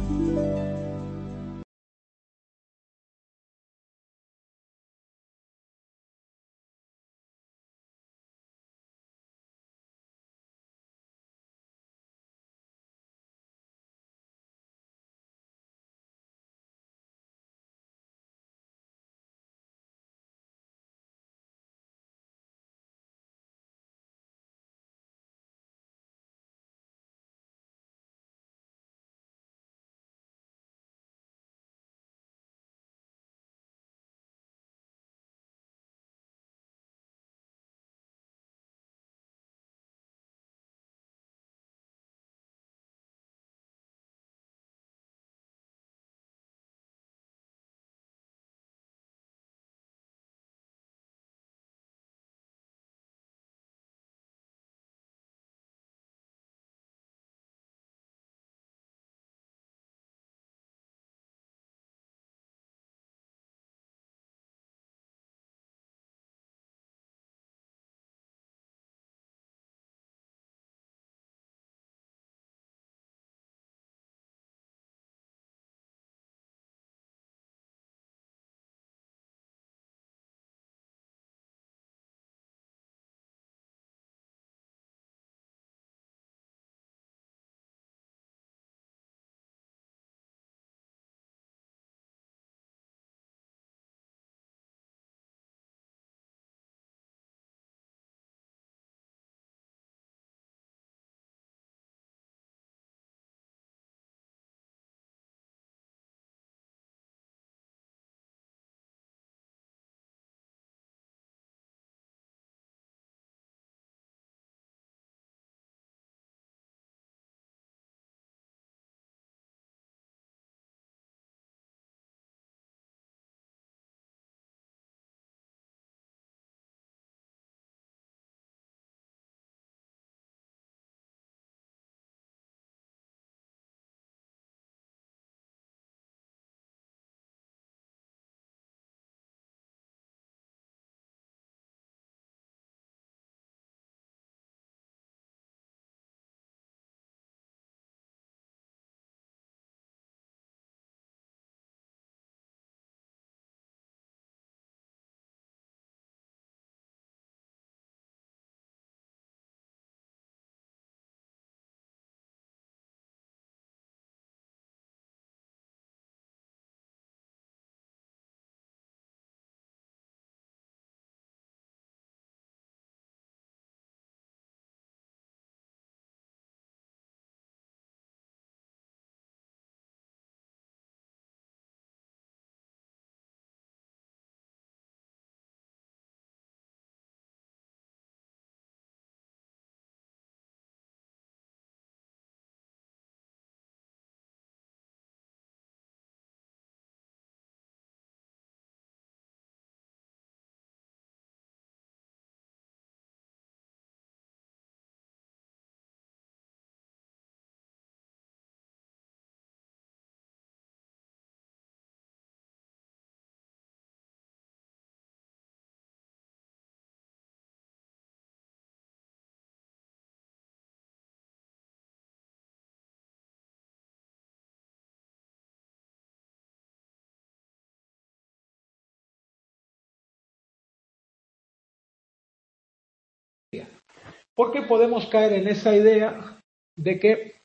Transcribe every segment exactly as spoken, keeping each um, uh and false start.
Porque podemos caer en esa idea de que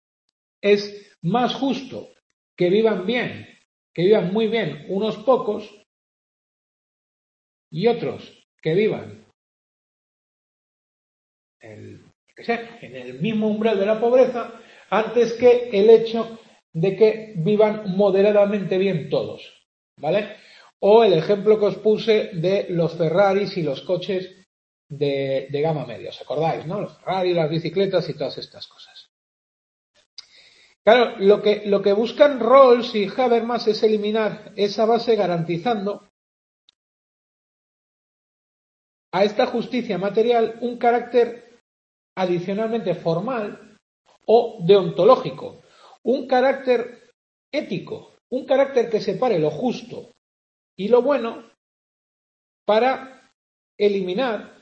es más justo que vivan bien, que vivan muy bien unos pocos y otros que vivan el, que sea, en el mismo umbral de la pobreza, antes que el hecho de que vivan moderadamente bien todos, ¿vale? O el ejemplo que os puse de los Ferraris y los coches de, de gama media, ¿os acordáis, no? Los Ferrari, las bicicletas y todas estas cosas. Claro, lo que, lo que buscan Rawls y Habermas es eliminar esa base garantizando a esta justicia material un carácter adicionalmente formal o deontológico, un carácter ético, un carácter que separe lo justo y lo bueno para eliminar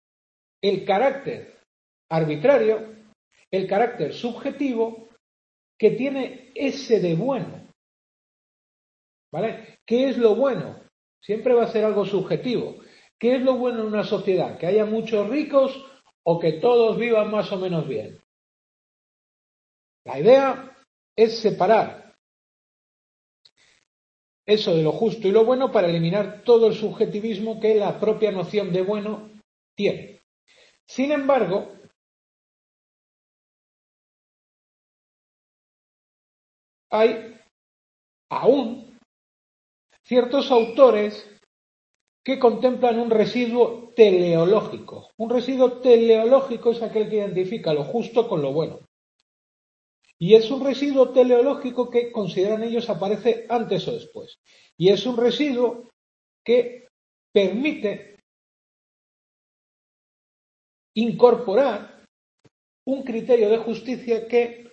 el carácter arbitrario, el carácter subjetivo que tiene ese de bueno. ¿Vale? ¿Qué es lo bueno? Siempre va a ser algo subjetivo. ¿Qué es lo bueno en una sociedad? ¿Que haya muchos ricos o que todos vivan más o menos bien? La idea es separar eso de lo justo y lo bueno para eliminar todo el subjetivismo que la propia noción de bueno tiene. Sin embargo, hay aún ciertos autores que contemplan un residuo teleológico. Un residuo teleológico es aquel que identifica lo justo con lo bueno. Y es un residuo teleológico que consideran ellos aparece antes o después. Y es un residuo que permite incorporar un criterio de justicia que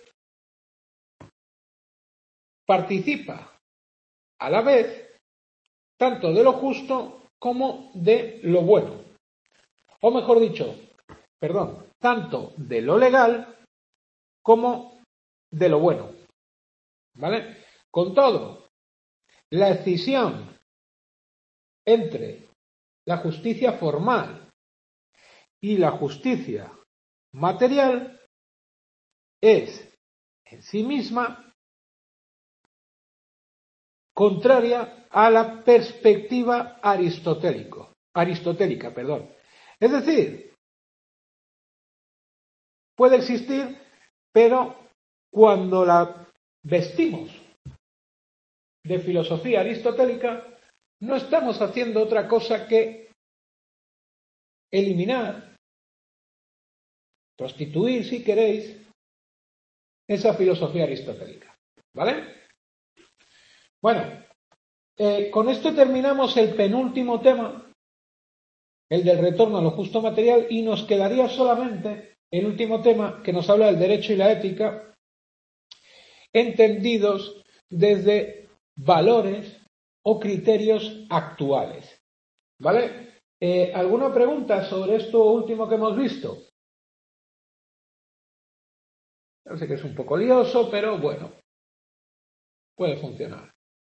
participa a la vez tanto de lo justo como de lo bueno. O mejor dicho, perdón, tanto de lo legal como de lo bueno. ¿Vale? Con todo, la escisión entre la justicia formal y la justicia material es en sí misma contraria a la perspectiva aristotélico, aristotélica. Perdón. Es decir, puede existir, pero cuando la vestimos de filosofía aristotélica, no estamos haciendo otra cosa que eliminar, prostituir, si queréis, esa filosofía aristotélica. ¿Vale? Bueno, eh, con esto terminamos el penúltimo tema, el del retorno a lo justo material, y nos quedaría solamente el último tema que nos habla del derecho y la ética, entendidos desde valores o criterios actuales. ¿Vale? Eh, ¿Alguna pregunta sobre esto último que hemos visto? Yo sé que es un poco lioso, pero bueno, puede funcionar.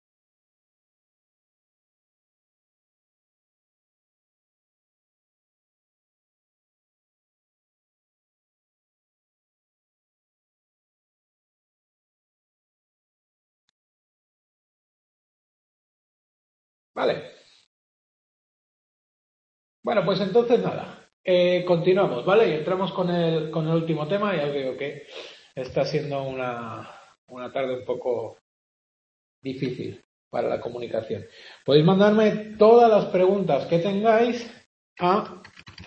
Vale. Bueno, pues entonces nada, eh, continuamos, ¿vale? Y entramos con el, con el último tema. Ya os digo que está siendo una, una tarde un poco difícil para la comunicación. Podéis mandarme todas las preguntas que tengáis a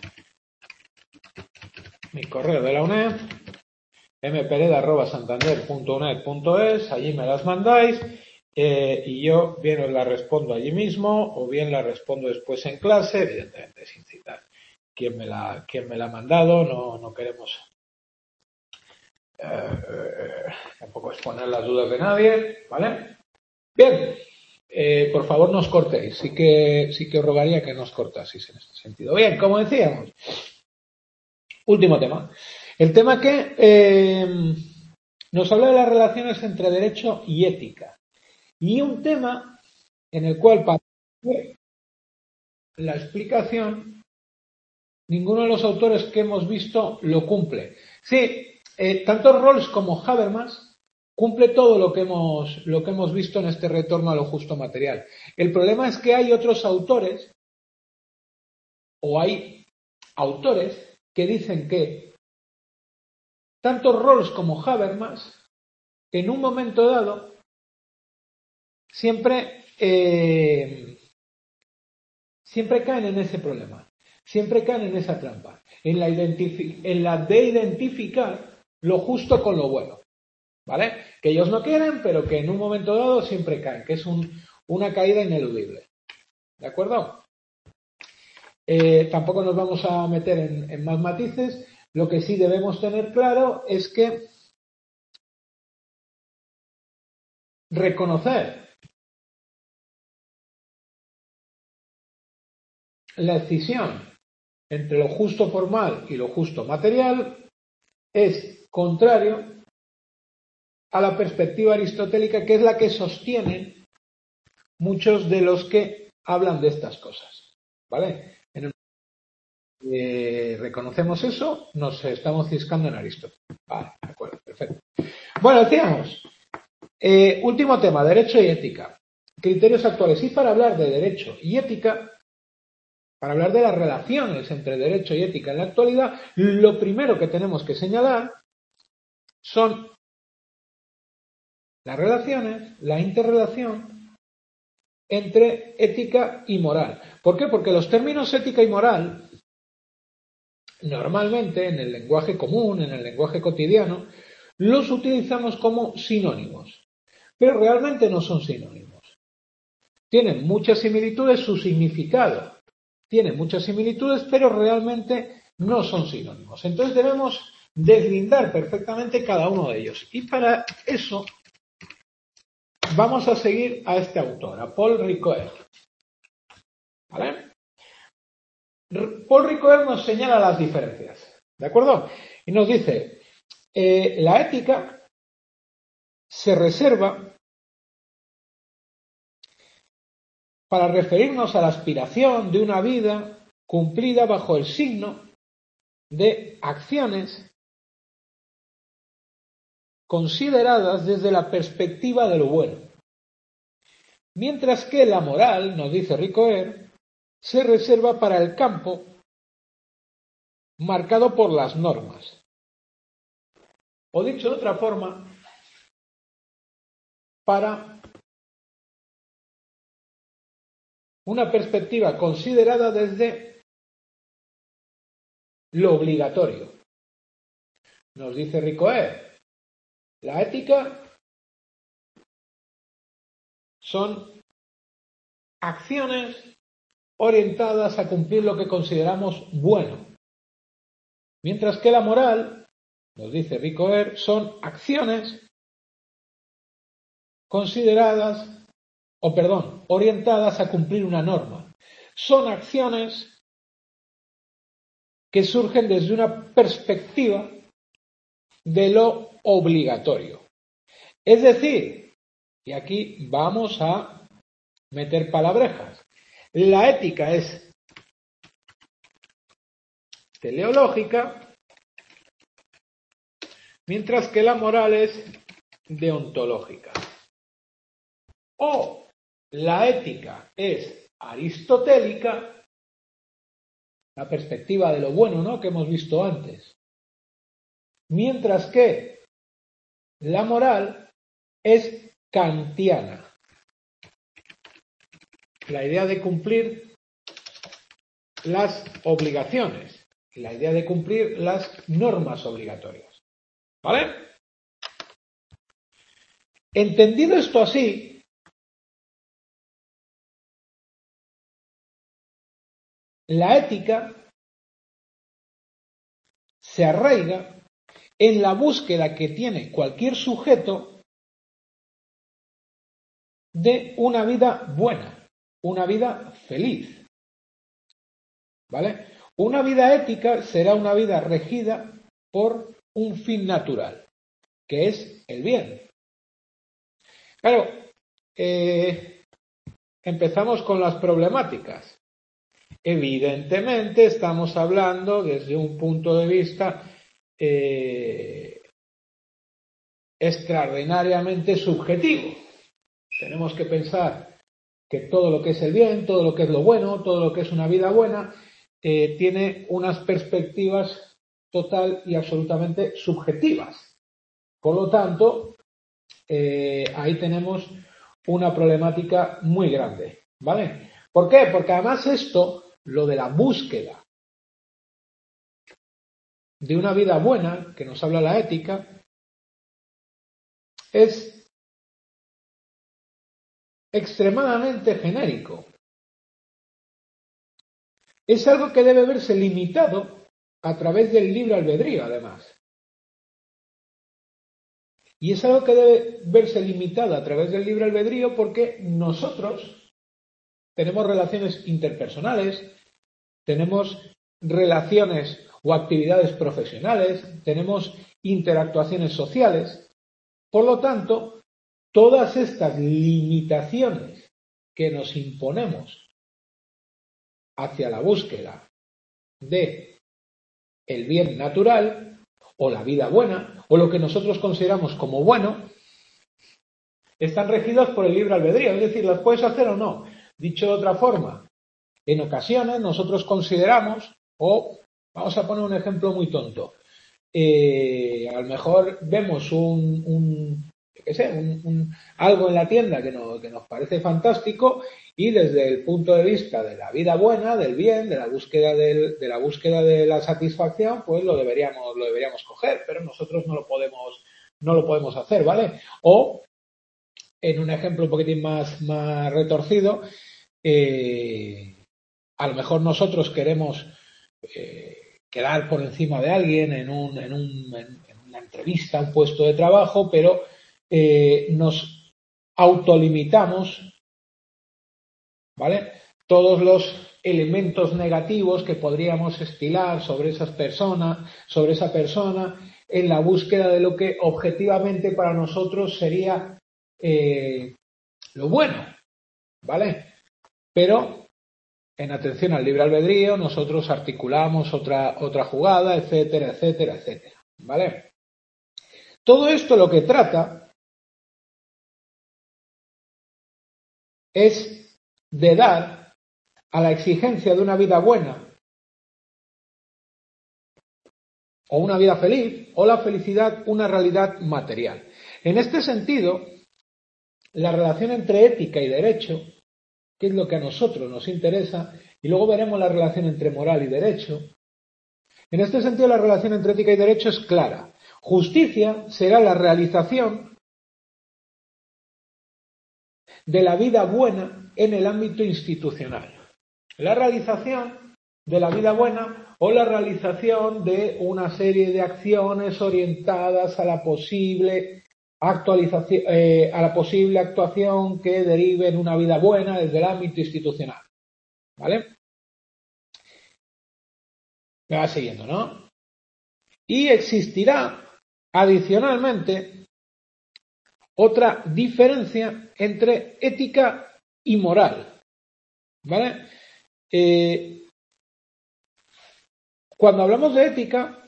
mi correo de la UNED, mpereda arroba santander punto uned punto es, allí me las mandáis eh, y yo bien os la respondo allí mismo o bien la respondo después en clase, evidentemente sin citar quién me la, quién me la ha mandado, no, no queremos eh, tampoco exponer las dudas de nadie, ¿vale? Bien, eh, por favor no os cortéis, sí que, sí que os rogaría que no os cortaseis en este sentido. Bien, como decíamos, último tema. El tema que eh, nos habla de las relaciones entre derecho y ética. Y un tema en el cual, para la explicación, ninguno de los autores que hemos visto lo cumple. Sí, eh, tanto Rawls como Habermas cumple todo lo que hemos lo que hemos visto en este retorno a lo justo material. El problema es que hay otros autores o hay autores que dicen que tanto Rawls como Habermas en un momento dado siempre eh, siempre caen en ese problema, siempre caen en esa trampa, en la, en la de identificar lo justo con lo bueno, ¿vale? Que ellos no quieren, pero que en un momento dado siempre caen, que es un, una caída ineludible, ¿de acuerdo? Eh, tampoco nos vamos a meter en, en más matices. Lo que sí debemos tener claro es que reconocer la escisión entre lo justo formal y lo justo material es contrario a la perspectiva aristotélica, que es la que sostiene muchos de los que hablan de estas cosas, ¿vale? En el, eh, reconocemos eso, nos estamos ciscando en Aristóteles. Vale, de acuerdo, perfecto. Bueno, decíamos, eh, último tema, derecho y ética. Criterios actuales. Y para hablar de derecho y ética, para hablar de las relaciones entre derecho y ética en la actualidad, lo primero que tenemos que señalar son las relaciones, la interrelación entre ética y moral. ¿Por qué? Porque los términos ética y moral, normalmente en el lenguaje común, en el lenguaje cotidiano, los utilizamos como sinónimos, pero realmente no son sinónimos. Tienen muchas similitudes, su significado tiene muchas similitudes, pero realmente no son sinónimos. Entonces debemos deslindar perfectamente cada uno de ellos. Y para eso vamos a seguir a este autor, a Paul Ricoeur. ¿Vale? Paul Ricoeur nos señala las diferencias, ¿de acuerdo? Y nos dice, eh, la ética se reserva para referirnos a la aspiración de una vida cumplida bajo el signo de acciones consideradas desde la perspectiva de lo bueno. Mientras que la moral, nos dice Ricoeur, se reserva para el campo marcado por las normas. O dicho de otra forma, para una perspectiva considerada desde lo obligatorio. Nos dice Ricoeur, la ética son acciones orientadas a cumplir lo que consideramos bueno, mientras que la moral, nos dice Ricoeur, son acciones consideradas, o perdón, orientadas a cumplir una norma. Son acciones que surgen desde una perspectiva de lo obligatorio. Es decir, y aquí vamos a meter palabrejas, la ética es teleológica, mientras que la moral es deontológica. O la ética es aristotélica, la perspectiva de lo bueno, ¿no?, que hemos visto antes, mientras que la moral es kantiana, la idea de cumplir las obligaciones, la idea de cumplir las normas obligatorias. ¿Vale? Entendido esto así, la ética se arraiga en la búsqueda que tiene cualquier sujeto de una vida buena, una vida feliz. ¿Vale? Una vida ética será una vida regida por un fin natural, que es el bien. Claro, eh, empezamos con las problemáticas. Evidentemente estamos hablando desde un punto de vista eh, extraordinariamente subjetivo. Tenemos que pensar que todo lo que es el bien, todo lo que es lo bueno, todo lo que es una vida buena, eh, tiene unas perspectivas total y absolutamente subjetivas. Por lo tanto, eh, ahí tenemos una problemática muy grande, ¿vale? ¿Por qué? Porque además esto, lo de la búsqueda de una vida buena, que nos habla la ética, es extremadamente genérico. Es algo que debe verse limitado a través del libre albedrío, además. Y es algo que debe verse limitado a través del libre albedrío porque nosotros tenemos relaciones interpersonales, tenemos relaciones o actividades profesionales, tenemos interactuaciones sociales, Por lo tanto, todas estas limitaciones que nos imponemos hacia la búsqueda de el bien natural o la vida buena o lo que nosotros consideramos como bueno están regidas por el libre albedrío, es decir, las puedes hacer o no. Dicho de otra forma, en ocasiones nosotros consideramos, o vamos a poner un ejemplo muy tonto, eh, a lo mejor vemos un, un, qué sé, un, un algo en la tienda que nos, que nos parece fantástico y desde el punto de vista de la vida buena, del bien, de la búsqueda del, de la búsqueda de la satisfacción, pues lo deberíamos, lo deberíamos coger, pero nosotros no lo podemos, no lo podemos hacer, ¿vale? O en un ejemplo un poquitín más, más retorcido, eh, a lo mejor nosotros queremos eh, quedar por encima de alguien en, un, en, un, en una entrevista, un puesto de trabajo, pero eh, nos autolimitamos, ¿vale? Todos los elementos negativos que podríamos estilar sobre esas personas, sobre esa persona, en la búsqueda de lo que objetivamente para nosotros sería eh, lo bueno, ¿vale? Pero en atención al libre albedrío nosotros articulamos otra, otra jugada, etcétera, etcétera, etcétera, ¿vale? Todo esto lo que trata es de dar a la exigencia de una vida buena o una vida feliz o la felicidad una realidad material. En este sentido, la relación entre ética y derecho, que es lo que a nosotros nos interesa, y luego veremos la relación entre moral y derecho. En este sentido, la relación entre ética y derecho es clara. Justicia será la realización de la vida buena en el ámbito institucional. La realización de la vida buena o la realización de una serie de acciones orientadas a la posible actualización, eh, a la posible actuación que derive en una vida buena desde el ámbito institucional. ¿Vale? Me va siguiendo, ¿no? Y existirá, adicionalmente, otra diferencia entre ética y moral. ¿Vale? Eh, cuando hablamos de ética,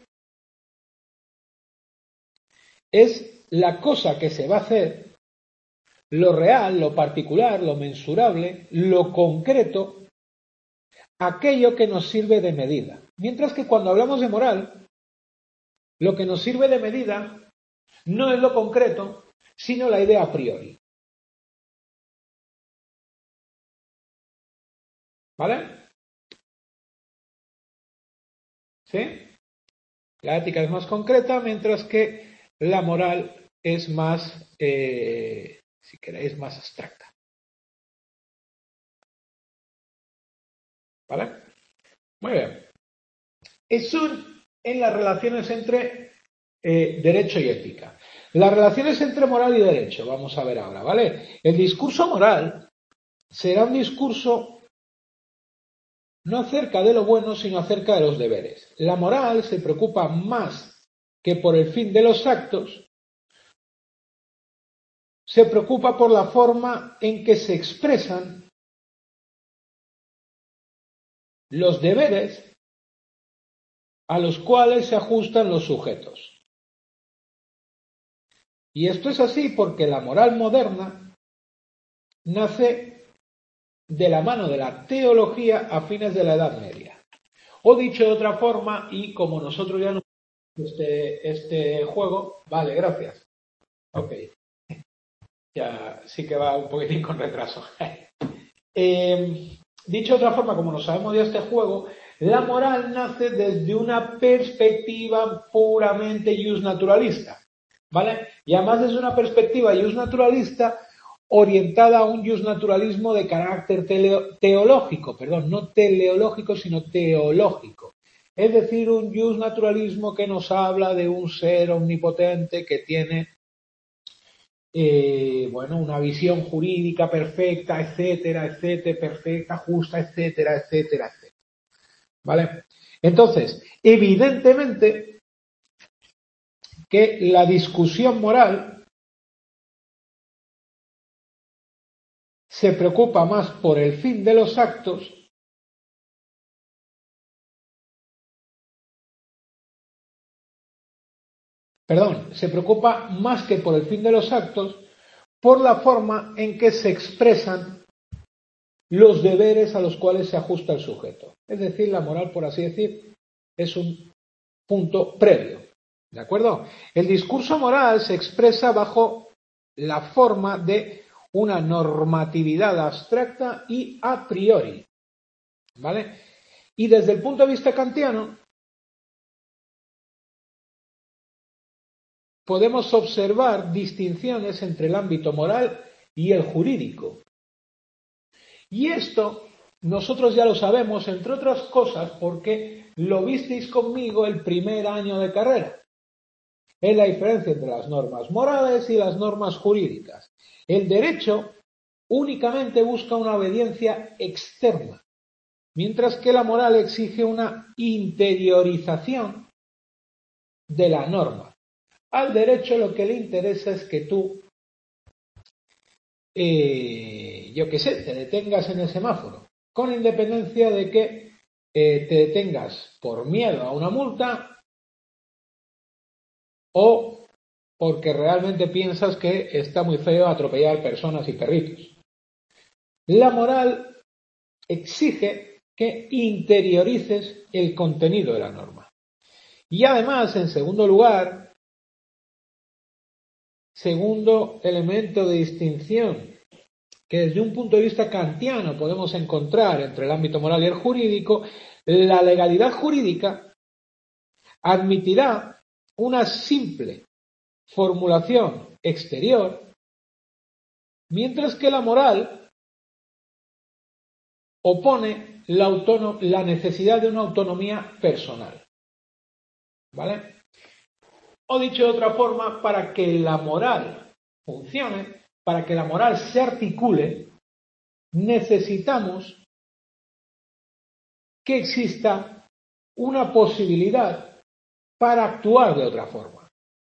es la cosa que se va a hacer, lo real, lo particular, lo mensurable, lo concreto, aquello que nos sirve de medida. Mientras que cuando hablamos de moral, lo que nos sirve de medida no es lo concreto, sino la idea a priori. ¿Vale? ¿Sí? La ética es más concreta, mientras que la moral es más, eh, si queréis, más abstracta. ¿Vale? Muy bien. Eso en las relaciones entre eh, derecho y ética. Las relaciones entre moral y derecho, vamos a ver ahora, ¿vale? El discurso moral será un discurso no acerca de lo bueno, sino acerca de los deberes. La moral se preocupa más que por el fin de los actos, se preocupa por la forma en que se expresan los deberes a los cuales se ajustan los sujetos. Y esto es así porque la moral moderna nace de la mano de la teología a fines de la Edad Media. O dicho de otra forma, y como nosotros ya no este, este juego, vale, gracias. Ok. Ya sí que va un poquitín con retraso. eh, dicho de otra forma, como no sabemos ya este juego, la moral nace desde una perspectiva puramente justnaturalista, ¿vale? Y además desde una perspectiva justnaturalista orientada a un justnaturalismo de carácter teleo, teológico, perdón, no teleológico, sino teológico. Es decir, un justnaturalismo que nos habla de un ser omnipotente que tiene Eh, bueno, una visión jurídica perfecta, etcétera, etcétera, perfecta, justa, etcétera, etcétera, etcétera. ¿Vale? Entonces, evidentemente que la discusión moral se preocupa más por el fin de los actos perdón, se preocupa más que por el fin de los actos, por la forma en que se expresan los deberes a los cuales se ajusta el sujeto. Es decir, la moral, por así decir, es un punto previo. ¿De acuerdo? El discurso moral se expresa bajo la forma de una normatividad abstracta y a priori. ¿Vale? Y desde el punto de vista kantiano, podemos observar distinciones entre el ámbito moral y el jurídico. Y esto nosotros ya lo sabemos, entre otras cosas, porque lo visteis conmigo el primer año de carrera. Es la diferencia entre las normas morales y las normas jurídicas. El derecho únicamente busca una obediencia externa, mientras que la moral exige una interiorización de la norma. Al derecho lo que le interesa es que tú, eh, yo qué sé, te detengas en el semáforo, con independencia de que eh, te detengas por miedo a una multa o porque realmente piensas que está muy feo atropellar personas y perritos. La moral exige que interiorices el contenido de la norma. Y además, en segundo lugar, segundo elemento de distinción que desde un punto de vista kantiano podemos encontrar entre el ámbito moral y el jurídico, la legalidad jurídica admitirá una simple formulación exterior, mientras que la moral opone la, autónom- la necesidad de una autonomía personal. ¿Vale? O dicho de otra forma, para que la moral funcione, para que la moral se articule, necesitamos que exista una posibilidad para actuar de otra forma,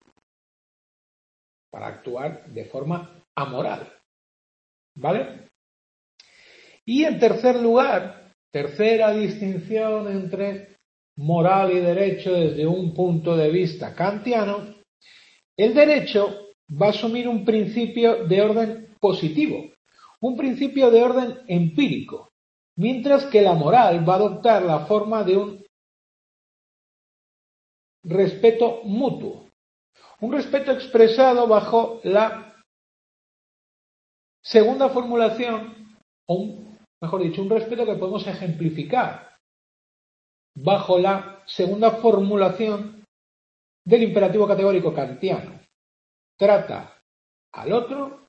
para actuar de forma amoral. ¿Vale? Y en tercer lugar, tercera distinción entre moral y derecho desde un punto de vista kantiano, el derecho va a asumir un principio de orden positivo, un principio de orden empírico, mientras que la moral va a adoptar la forma de un respeto mutuo, un respeto expresado bajo la segunda formulación, o un, mejor dicho, un respeto que podemos ejemplificar bajo la segunda formulación del imperativo categórico kantiano. Trata al otro,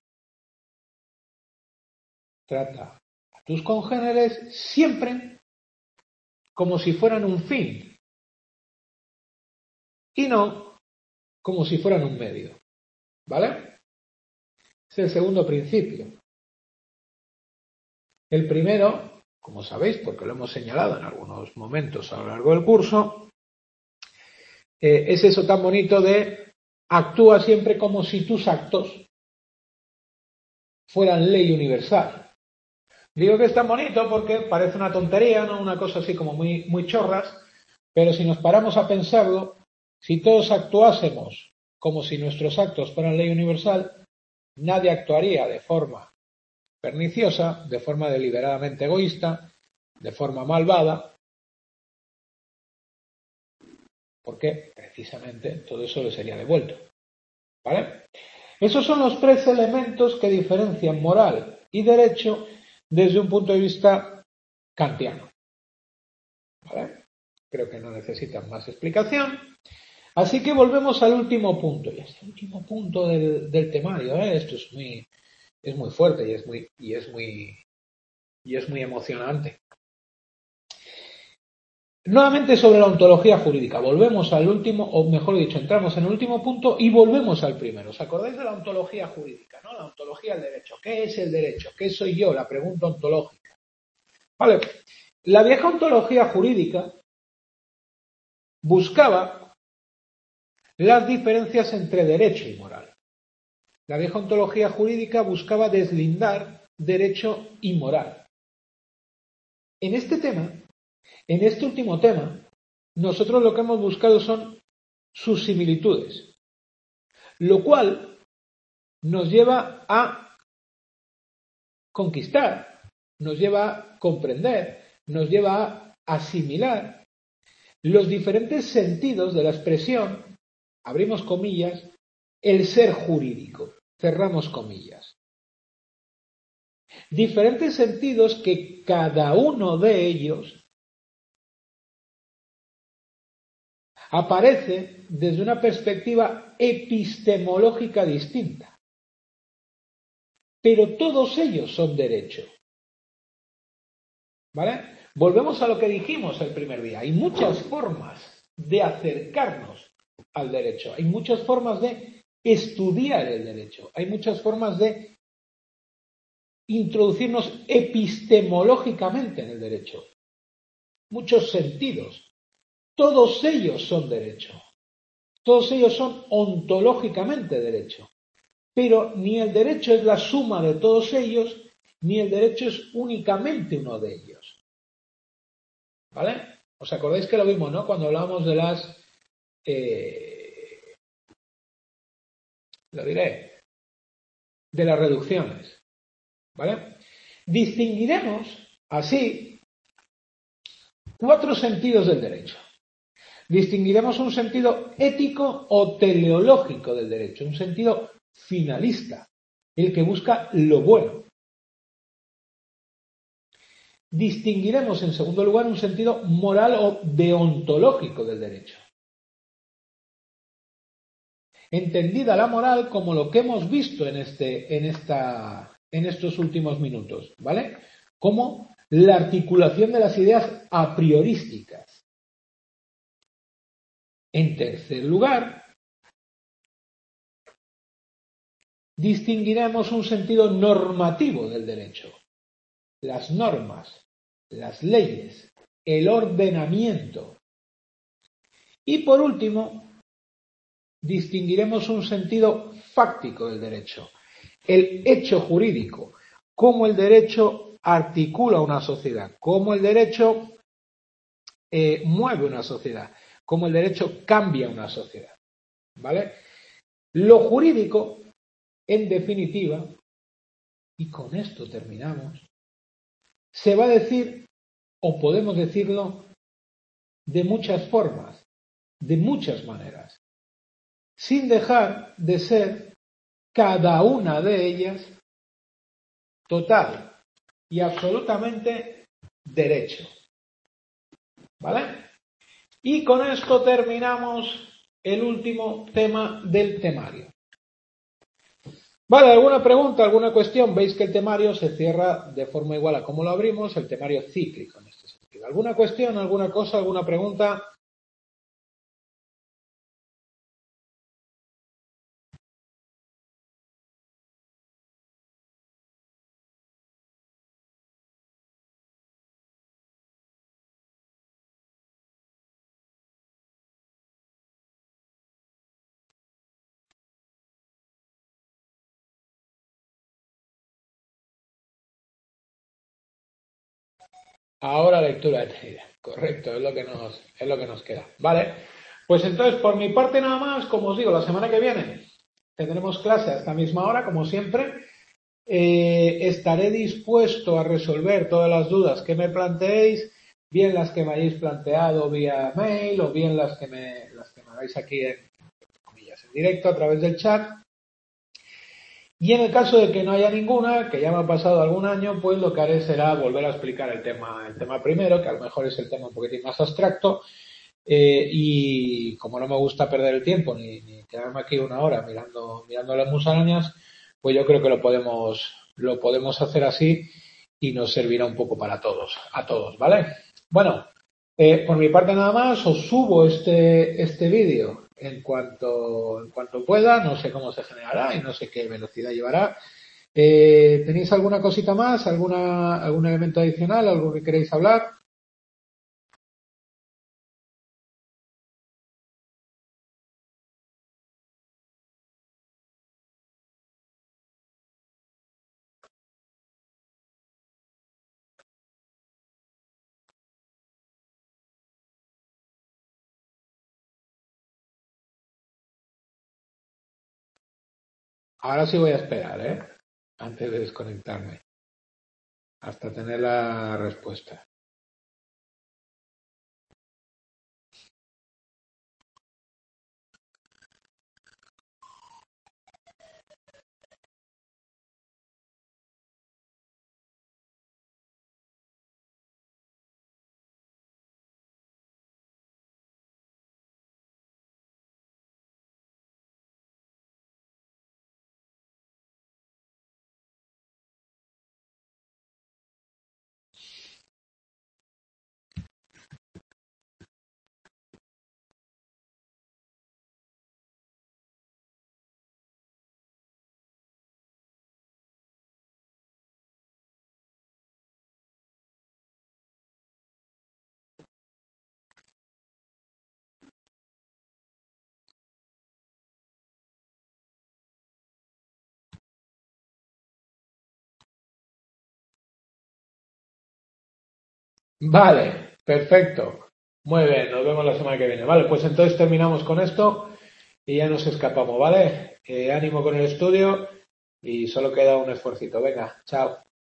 trata a tus congéneres siempre como si fueran un fin y no como si fueran un medio. ¿Vale? Es el segundo principio. El primero, como sabéis, porque lo hemos señalado en algunos momentos a lo largo del curso, eh, es eso tan bonito de actúa siempre como si tus actos fueran ley universal. Digo que es tan bonito porque parece una tontería, ¿no? Una cosa así como muy, muy chorras, pero si nos paramos a pensarlo, si todos actuásemos como si nuestros actos fueran ley universal, nadie actuaría de forma perniciosa, de forma deliberadamente egoísta, de forma malvada, porque precisamente todo eso le sería devuelto. ¿Vale? Esos son los tres elementos que diferencian moral y derecho desde un punto de vista kantiano. ¿Vale? Creo que no necesitan más explicación. Así que volvemos al último punto. Y este último punto del, del temario, ¿eh? Esto es muy, es muy fuerte y es muy, y es muy, y es muy emocionante. Nuevamente sobre la ontología jurídica. Volvemos al último, o mejor dicho, entramos en el último punto y volvemos al primero. ¿Os acordáis de la ontología jurídica, ¿no? La ontología del derecho. ¿Qué es el derecho? ¿Qué soy yo? La pregunta ontológica. Vale. La vieja ontología jurídica buscaba las diferencias entre derecho y moral. La vieja ontología jurídica buscaba deslindar derecho y moral. En este tema, en este último tema, nosotros lo que hemos buscado son sus similitudes, lo cual nos lleva a conquistar, nos lleva a comprender, nos lleva a asimilar los diferentes sentidos de la expresión, abrimos comillas, el ser jurídico, cerramos comillas. Diferentes sentidos que cada uno de ellos aparece desde una perspectiva epistemológica distinta. Pero todos ellos son derecho. ¿Vale? Volvemos a lo que dijimos el primer día. Hay muchas formas de acercarnos al derecho. Hay muchas formas de estudiar el derecho. Hay muchas formas de introducirnos epistemológicamente en el derecho. Muchos sentidos. Todos ellos son derecho. Todos ellos son ontológicamente derecho. Pero ni el derecho es la suma de todos ellos, ni el derecho es únicamente uno de ellos. ¿Vale? ¿Os acordáis que lo vimos, ¿no? Cuando hablábamos de las... Eh, lo diré. De las reducciones. ¿Vale? Distinguiremos así cuatro sentidos del derecho. Distinguiremos un sentido ético o teleológico del derecho, un sentido finalista, el que busca lo bueno. Distinguiremos, en segundo lugar, un sentido moral o deontológico del derecho. Entendida la moral como lo que hemos visto en, este, en, esta, en estos últimos minutos, ¿vale? Como la articulación de las ideas a priorísticas. En tercer lugar, distinguiremos un sentido normativo del derecho. Las normas, las leyes, el ordenamiento. Y por último, distinguiremos un sentido fáctico del derecho, el hecho jurídico, cómo el derecho articula una sociedad, cómo el derecho eh, mueve una sociedad, cómo el derecho cambia una sociedad. ¿Vale? Lo jurídico, en definitiva, y con esto terminamos, se va a decir, o podemos decirlo, de muchas formas, de muchas maneras, sin dejar de ser cada una de ellas total y absolutamente derecho. ¿Vale? Y con esto terminamos el último tema del temario. Vale, ¿alguna pregunta, alguna cuestión? Veis que el temario se cierra de forma igual a como lo abrimos, el temario cíclico en este sentido. ¿Alguna cuestión, alguna cosa, alguna pregunta? Ahora lectura detenida. Correcto, es lo que nos, es lo que nos queda. Vale, pues entonces por mi parte nada más, como os digo, la semana que viene tendremos clase a esta misma hora, como siempre. Eh, estaré dispuesto a resolver todas las dudas que me planteéis, bien las que me hayáis planteado vía mail o bien las que me, las que me hagáis aquí en, comillas, en directo a través del chat. Y en el caso de que no haya ninguna, que ya me ha pasado algún año, pues lo que haré será volver a explicar el tema, el tema primero, que a lo mejor es el tema un poquitín más abstracto. Eh, y como no me gusta perder el tiempo ni, ni quedarme aquí una hora mirando, mirando las musarañas, pues yo creo que lo podemos, lo podemos hacer así y nos servirá un poco para todos, a todos, ¿vale? Bueno, eh, por mi parte nada más, os subo este, este vídeo en cuanto, en cuanto pueda, no sé cómo se generará y no sé qué velocidad llevará. Eh, ¿Tenéis alguna cosita más, alguna, algún elemento adicional, algo que queréis hablar? Ahora sí voy a esperar, ¿eh? Antes de desconectarme, hasta tener la respuesta. Vale, perfecto. Muy bien, nos vemos la semana que viene. Vale, pues entonces terminamos con esto y ya nos escapamos, ¿vale? Eh, ánimo con el estudio y solo queda un esfuercito. Venga, chao.